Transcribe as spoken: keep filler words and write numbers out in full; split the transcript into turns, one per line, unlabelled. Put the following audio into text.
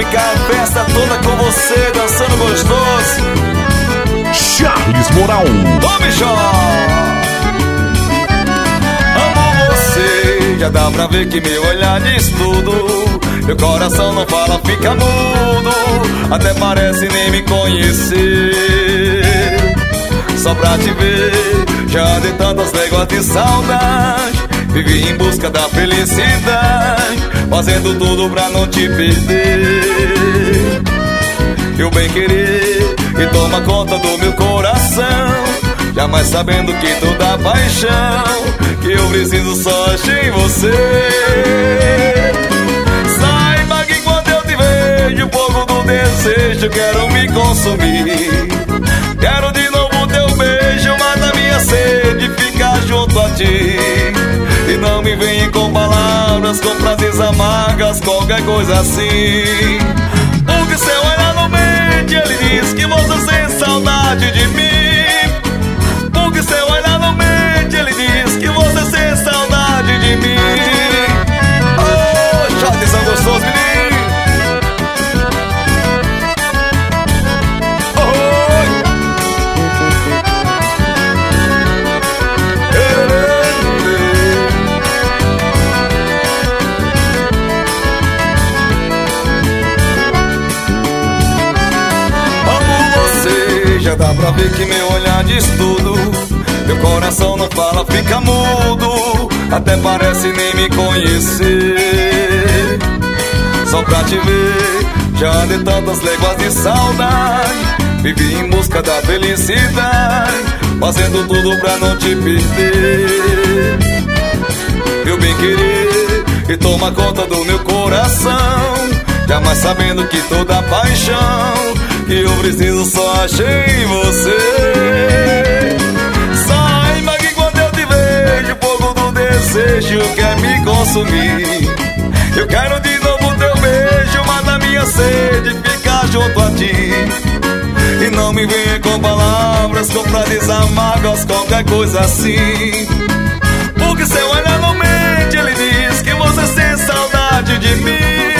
ficar a festa toda com você, dançando gostoso.
Charles Moral.
Ô bichão, amo você, já dá pra ver que meu olhar diz tudo. Meu coração não fala, fica mudo, até parece nem me conhecer. Só pra te ver, já dei tantas léguas de saudade, vivi em busca da felicidade, fazendo tudo pra não te perder. Eu bem querer e toma conta do meu coração, jamais sabendo que toda paixão que eu preciso só achei em você. Saiba que quando eu te vejo, o fogo do desejo quero me consumir. Quero de novo teu beijo, mata minha sede, ficar junto a ti. E não me venha com palavras, com frases amargas, qualquer coisa assim. Porque seu olhar não mente, ele diz que você sente saudade de mim. Porque seu olhar não mente, ele diz que você sente saudade de mim. Oh, Jadson gostoso, menino. Já dá pra ver que meu olhar diz tudo. Meu coração não fala, fica mudo, até parece nem me conhecer. Só pra te ver, já dei tantas léguas de saudade, vivi em busca da felicidade, fazendo tudo pra não te perder. Meu bem querer, e toma conta do meu coração, jamais sabendo que toda paixão que eu preciso só achei em você. Saiba que quando eu te vejo, o fogo do desejo quer me consumir. Eu quero de novo teu beijo, mata minha sede, ficar junto a ti. E não me venha com palavras, com frases amargas, qualquer coisa assim. Porque seu olhar não mente, ele diz que você sente saudade de mim.